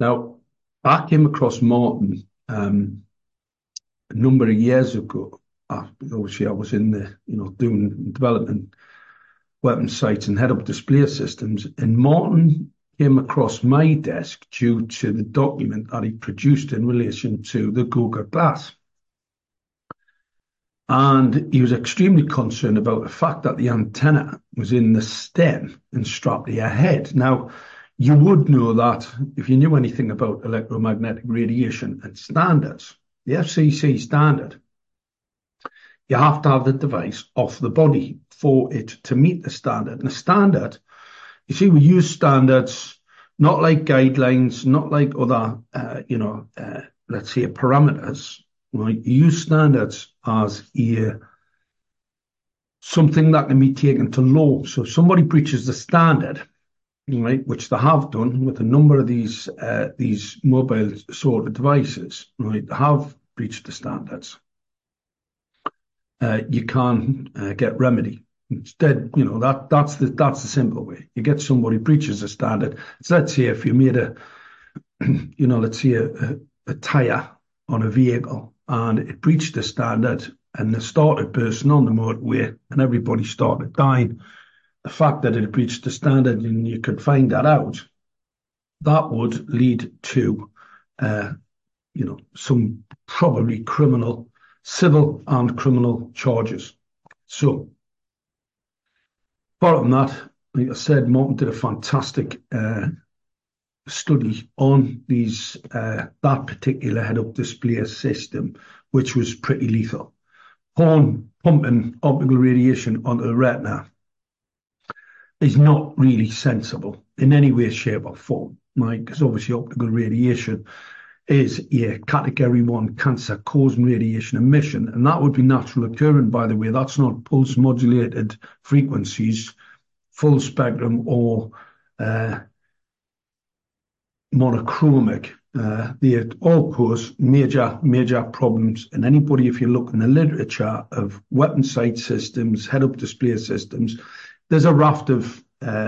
Now, I came across Martin a number of years ago. Obviously, I was in the, doing development weapon sights and head-up display systems, and Martin came across my desk due to the document that he produced in relation to the Google Glass. And he was extremely concerned about the fact that the antenna was in the stem and strapped to your head. Now, you would know that if you knew anything about electromagnetic radiation and standards, the FCC standard, you have to have the device off the body for it to meet the standard. And the standard, you see, we use standards not like guidelines, not like other, let's say parameters. Right? You use standards as something that can be taken to law. So if somebody breaches the standard, right, which they have done with a number of these mobile sort of devices, right, have breached the standards, you can get remedy. Instead, that's the simple way. You get somebody breaches a standard. So let's say if you made let's say a tire on a vehicle and it breached the standard and it started bursting on the motorway and everybody started dying. The fact that it breached the standard and you could find that out, that would lead to, some probably civil and criminal charges. So, apart from that, like I said, Martin did a fantastic study on that particular head-up display system, which was pretty lethal. Pumping optical radiation onto the retina is not really sensible in any way, shape, or form, right? Because obviously optical radiation is a category 1 cancer-causing radiation emission, and that would be natural occurring, by the way. That's not pulse-modulated frequencies, full spectrum, or monochromic. They all cause major problems. And anybody, if you look in the literature of weapon sight systems, head-up display systems, there's a raft of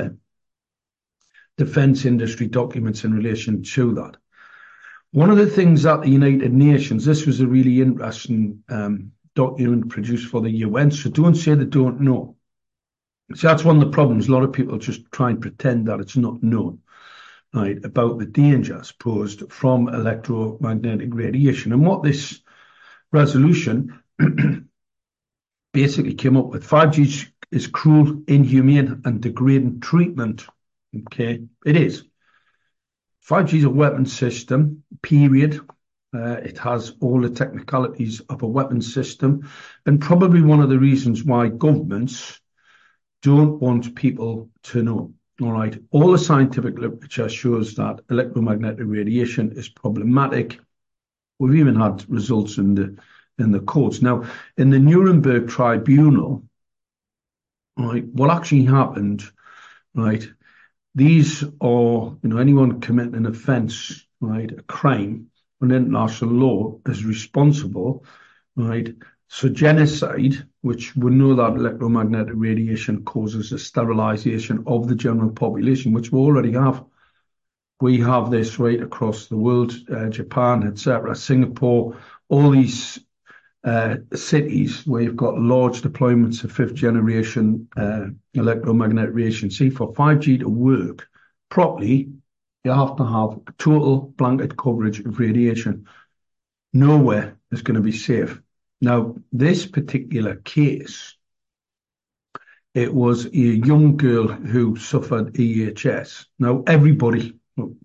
defense industry documents in relation to that. One of the things that the United Nations, this was a really interesting document produced for the UN, so don't say they don't know. So that's one of the problems. A lot of people just try and pretend that it's not known, right, about the dangers posed from electromagnetic radiation. And what this resolution basically came up with, 5G is cruel, inhumane, and degrading treatment. Okay, it is. 5G is a weapon system, period. It has all the technicalities of a weapon system, and probably one of the reasons why governments don't want people to know. All right, all the scientific literature shows that electromagnetic radiation is problematic. We've even had results in the courts. Now, in the Nuremberg Tribunal, right, what actually happened, right, these are, anyone committing an offence, right, a crime under international law is responsible, right? So genocide, which we know that electromagnetic radiation causes a sterilisation of the general population, which we already have. We have this right across the world, Japan, etc., Singapore, all these cities where you've got large deployments of fifth generation electromagnetic radiation. See, for 5G to work properly, you have to have total blanket coverage of radiation. Nowhere is going to be safe. Now, this particular case, it was a young girl who suffered EHS. Now, everybody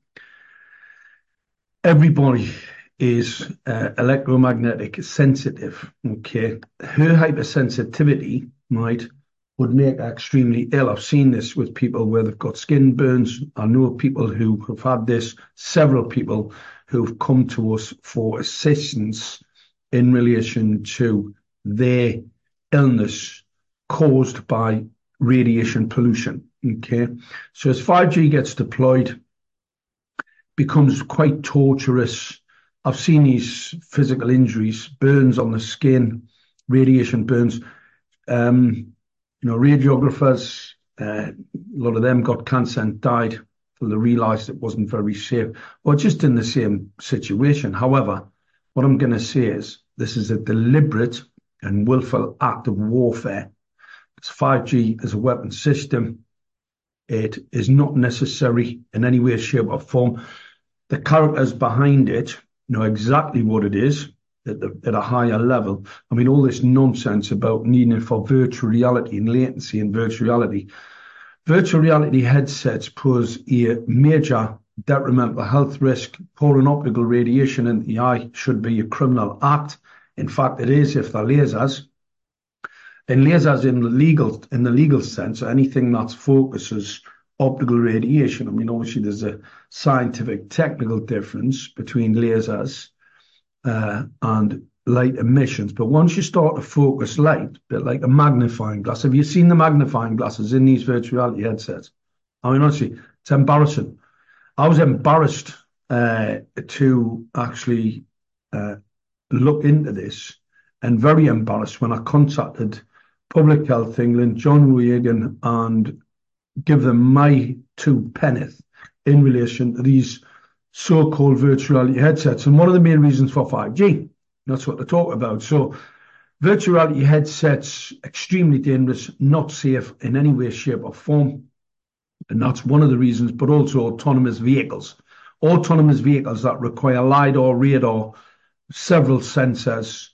is electromagnetic sensitive, okay? Her hypersensitivity, right, would make her extremely ill. I've seen this with people where they've got skin burns. I know people who have had this, several people who've come to us for assistance in relation to their illness caused by radiation pollution, okay? So as 5G gets deployed, becomes quite torturous. I've seen these physical injuries, burns on the skin, radiation burns. Radiographers, a lot of them got cancer and died till they realised it wasn't very safe, or just in the same situation. However, what I'm going to say is this is a deliberate and willful act of warfare. It's 5G as a weapon system. It is not necessary in any way, shape, or form. The characters behind it know exactly what it is at a higher level. I mean, all this nonsense about needing it for virtual reality and latency in virtual reality. Virtual reality headsets pose a major detrimental health risk. Pouring optical radiation into the eye should be a criminal act. In fact, it is if they're lasers. And lasers in the legal sense, anything that focuses optical radiation. I mean, obviously, there's a scientific, technical difference between lasers and light emissions. But once you start to focus light, a bit like a magnifying glass, have you seen the magnifying glasses in these virtual reality headsets? I mean, honestly, it's embarrassing. I was embarrassed to actually look into this, and very embarrassed when I contacted Public Health England, John Regan, and give them my 2 penneth in relation to these so-called virtual reality headsets. And one of the main reasons for 5G, that's what they talk about. So virtual reality headsets, extremely dangerous, not safe in any way, shape or form. And that's one of the reasons, but also autonomous vehicles. Autonomous vehicles that require LiDAR, radar, several sensors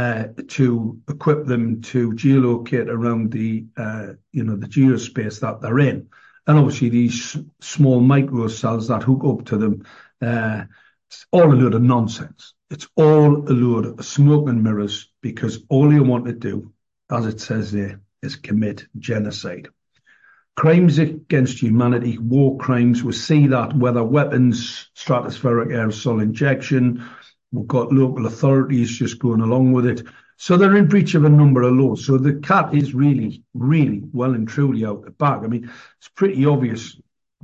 to equip them to geolocate around the geospace that they're in. And obviously these small micro cells that hook up to them, it's all a load of nonsense. It's all a load of smoke and mirrors, because all you want to do, as it says there, is commit genocide. Crimes against humanity, war crimes, we see that whether weapons, stratospheric aerosol injection, we've got local authorities just going along with it. So they're in breach of a number of laws. So the cat is really, really well and truly out the bag. I mean, it's pretty obvious.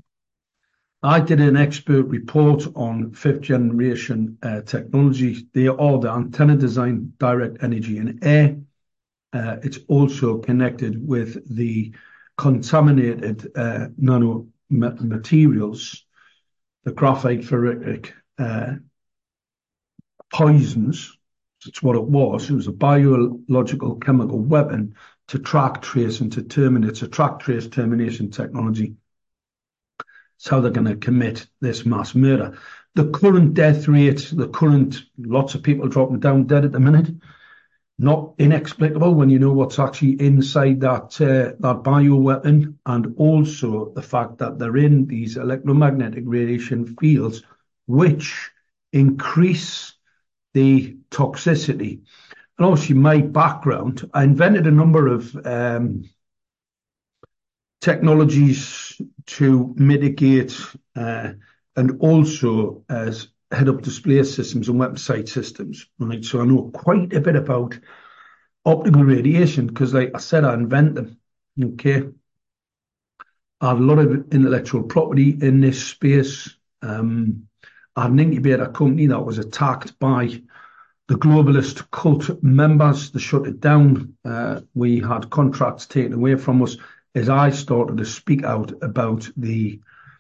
I did an expert report on 5th generation technology. They are the antenna design, direct energy and air. It's also connected with the contaminated nanomaterials, the graphite ferritic poisons. That's what it was. It was a biological chemical weapon to track, trace, and to terminate. It's a track, trace, termination technology. It's how they're going to commit this mass murder. The current death rate, lots of people dropping down dead at the minute, not inexplicable when you know what's actually inside that bioweapon, and also the fact that they're in these electromagnetic radiation fields, which increase the toxicity. And obviously my background, I invented a number of technologies to mitigate and also as head-up display systems and weapon sight systems. Right? So I know quite a bit about optical radiation because, like I said, I invent them. Okay. I have a lot of intellectual property in this space. I had an incubator company that was attacked by the globalist cult members. They shut it down. We had contracts taken away from us as I started to speak out about the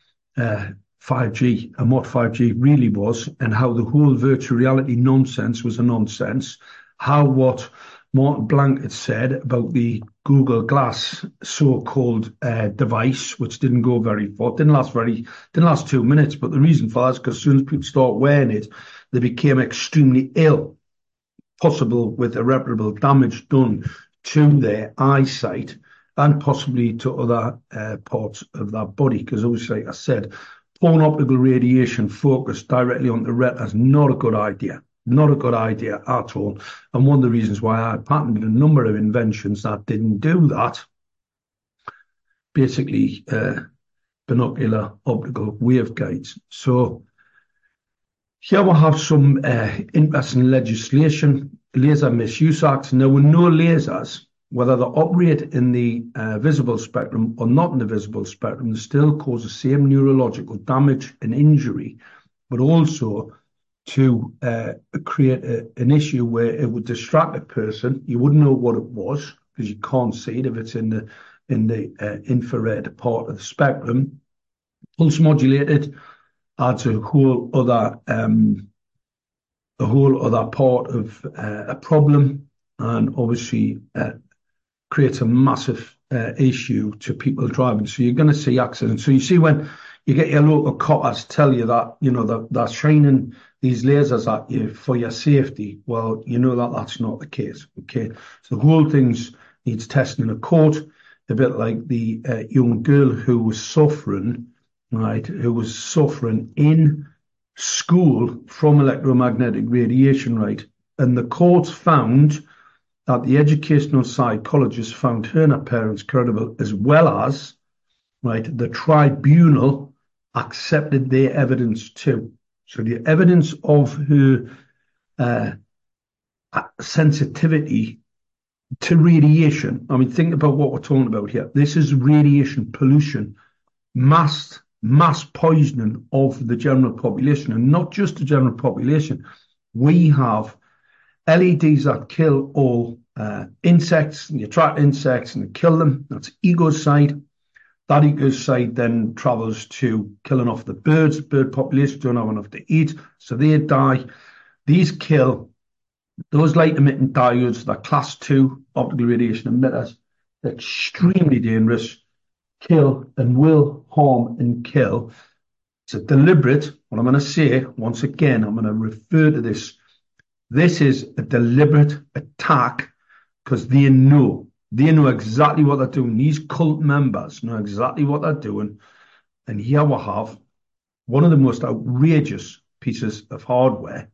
5G and what 5G really was, and how the whole virtual reality nonsense was a nonsense. How what Martin Blank had said about the Google Glass so-called device, which didn't go very far, didn't last 2 minutes. But the reason for that is because as soon as people start wearing it, they became extremely ill, possible with irreparable damage done to their eyesight and possibly to other parts of that body. Because obviously, like I said, pouring optical radiation focused directly on the retina is not a good idea. Not a good idea at all. And one of the reasons why I patented a number of inventions that didn't do that, basically binocular optical waveguides. So here we have some interesting legislation, Laser Misuse Act. Now we know lasers, whether they operate in the visible spectrum or not in the visible spectrum, they still cause the same neurological damage and injury, but also to create an issue where it would distract a person. You wouldn't know what it was because you can't see it if it's in the infrared part of the spectrum. Pulse modulated adds a whole other part of a problem, and obviously creates a massive issue to people driving. So you're going to see accidents. So you see when you get your local coppers tell you that, they're shining these lasers at you for your safety. Well, you know that that's not the case. Okay, so the whole thing needs testing in a court, a bit like the young girl who was suffering, right? Who was suffering in school from electromagnetic radiation, right? And the courts found that the educational psychologist found her and her parents credible, as well as, right, the tribunal accepted their evidence too. So the evidence of her sensitivity to radiation. I mean, think about what we're talking about here. This is radiation pollution, mass poisoning of the general population, and not just the general population. We have LEDs that kill all insects, and you attract insects and you kill them. That's ecocide. That ecocide then travels to killing off the birds. Bird populations don't have enough to eat, so they die. These kill those light-emitting diodes, that class 2 optical radiation emitters. They're extremely dangerous, kill and will harm and kill. It's a deliberate, what I'm going to say, once again, I'm going to refer to this. This is a deliberate attack because they know exactly what they're doing. These cult members know exactly what they're doing. And here we have one of the most outrageous pieces of hardware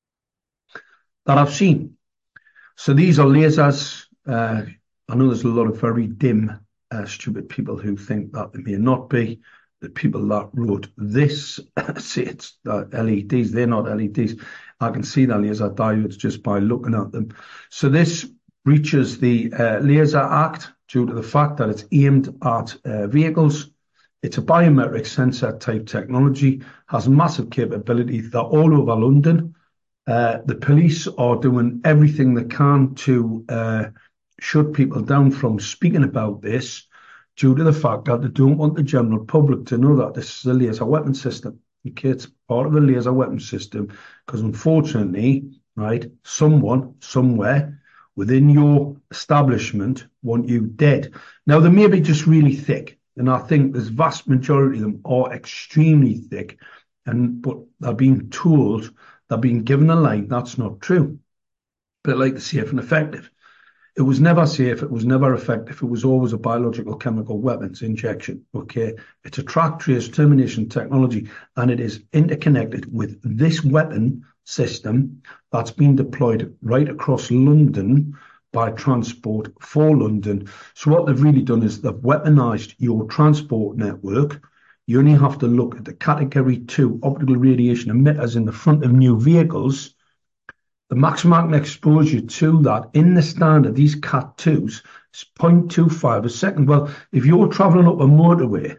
that I've seen. So these are lasers. I know there's a lot of very dim, stupid people who think that they may not be. The people that wrote this say it's LEDs. They're not LEDs. I can see the laser diodes just by looking at them. So this breaches the Laser Act due to the fact that it's aimed at vehicles. It's a biometric sensor type technology, has massive capability. They're all over London. The police are doing everything they can to shut people down from speaking about this due to the fact that they don't want the general public to know that this is a laser weapon system. Okay, it's part of a laser weapon system because unfortunately, right, someone, somewhere within your establishment want you dead. Now, they may be just really thick, and I think the vast majority of them are extremely thick, but they're being told, they're being given a line that's not true. But like the safe and effective. It was never safe. It was never effective. It was always a biological chemical weapons injection. Okay. It's a track trace termination technology, and it is interconnected with this weapon system that's been deployed right across London by Transport for London. So what they've really done is they've weaponized your transport network. You only have to look at the category 2 optical radiation emitters in the front of new vehicles. The maximum exposure to that in the standard, these Cat 2s, is 0.25 a second. Well, if you're traveling up a motorway,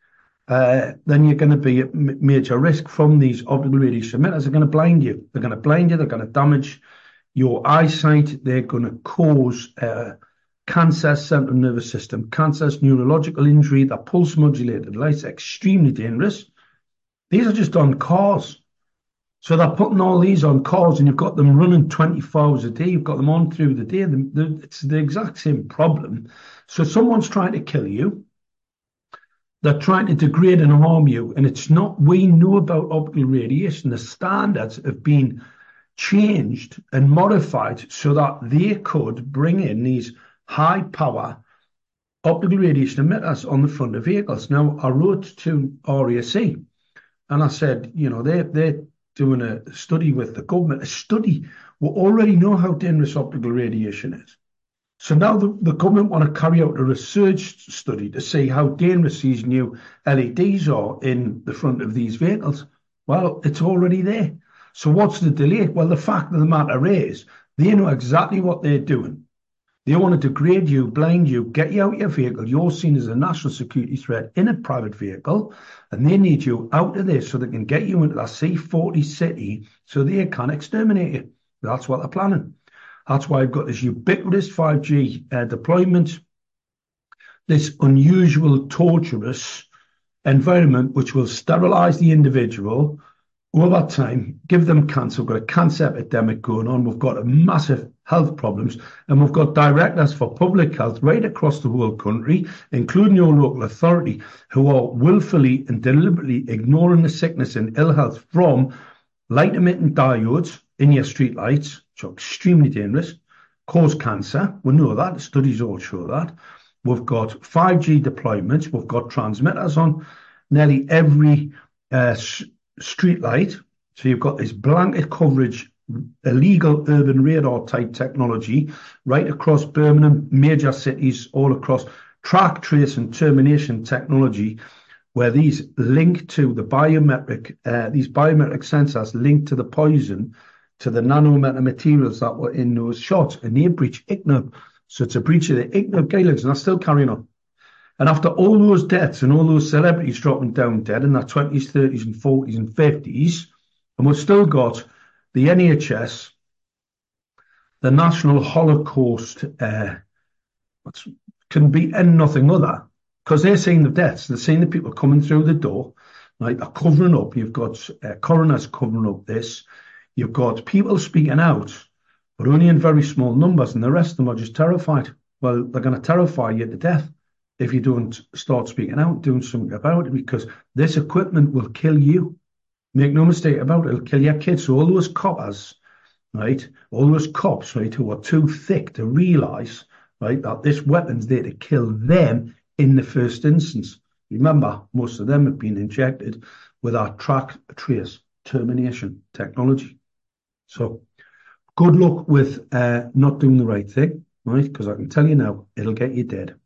then you're going to be at major risk from these optical radiation emitters. They're going to blind you. They're going to blind you. They're going to damage your eyesight. They're going to cause cancer, central nervous system cancers, neurological injury. They're pulse modulated lights, extremely dangerous. These are just on cars. So they're putting all these on cars, and you've got them running 24 hours a day. You've got them on through the day. It's the exact same problem. So someone's trying to kill you. They're trying to degrade and harm you. And it's not, we know about optical radiation. The standards have been changed and modified so that they could bring in these high power optical radiation emitters on the front of vehicles. Now, I wrote to RAC and I said, they're doing a study with the government, a study. We already know how dangerous optical radiation is. So now the government want to carry out a research study to see how dangerous these new LEDs are in the front of these vehicles. Well, it's already there. So what's the delay? Well, the fact of the matter is they know exactly what they're doing. They want to degrade you, blind you, get you out of your vehicle. You're seen as a national security threat in a private vehicle, and they need you out of there so they can get you into that C40 city so they can exterminate you. That's what they're planning. That's why I've got this ubiquitous 5G deployment, this unusual, torturous environment which will sterilize the individual over time, give them cancer. We've got a cancer epidemic going on. We've got a massive health problems, and we've got directors for public health right across the whole country, including your local authority, who are willfully and deliberately ignoring the sickness and ill health from light-emitting diodes in your street lights, which are extremely dangerous, cause cancer. We know that. The studies all show that. We've got 5G deployments. We've got transmitters on nearly every street light. So you've got this blanket coverage, illegal urban radar type technology right across Birmingham, major cities all across, track, trace and termination technology, where these link to the these biometric sensors link to the poison, to the nanometer materials that were in those shots, and they breach ICNIRP. So it's a breach of the ICNIRP guidelines, and they're still carrying on. And after all those deaths and all those celebrities dropping down dead in their 20s, 30s and 40s and 50s, and we've still got the NHS, the National Holocaust, can be and nothing other, because they're seeing the deaths, they're seeing the people coming through the door, right? They're covering up. You've got coroners covering up this. You've got people speaking out, but only in very small numbers, and the rest of them are just terrified. Well, they're going to terrify you to death if you don't start speaking out, doing something about it, because this equipment will kill you. Make no mistake about it, it'll kill your kids. So all those coppers, right, all those cops, right, who are too thick to realise, right, that this weapon's there to kill them in the first instance. Remember, most of them have been injected with our track, trace, termination technology. So good luck with not doing the right thing, right, because I can tell you now, it'll get you dead.